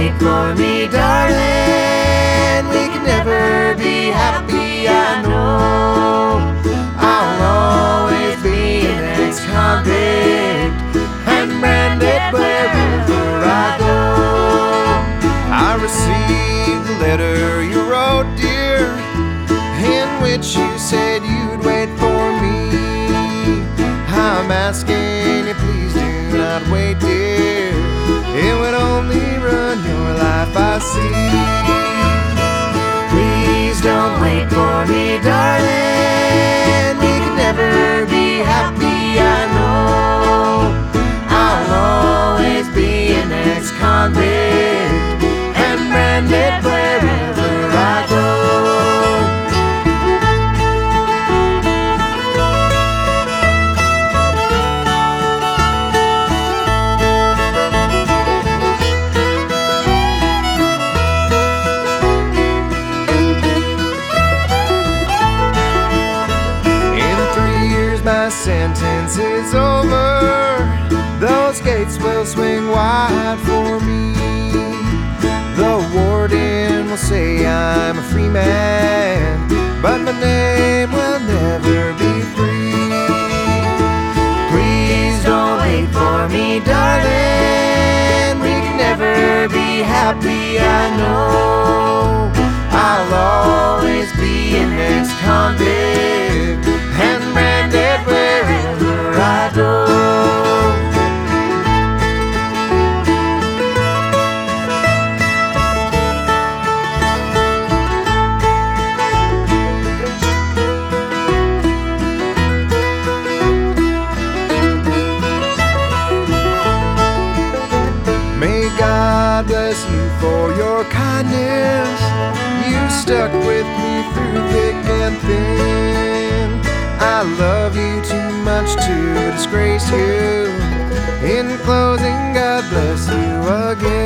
wait for me, darling. We can never be happy, I know. I'll always be an ex-convict and branded wherever I go. I received the letter you wrote, dear, in which you said you'd wait for me. I'm asking you, please do not wait, dear. It would only ruin your life, I see. Please don't wait for me, darling. We can never be happy, I know. I'll always be an ex-convict and branded wherever I go. My sentence is over. Those gates will swing wide for me. The warden will say I'm a free man, but my name will never be free. Please don't wait for me, darling. We can never be happy, I know. I'll always be an ex-convict and branded wherever I go. May God bless you for your kindness. You stuck with me through thick and thin. I love you too much to disgrace you. In closing, God bless you again.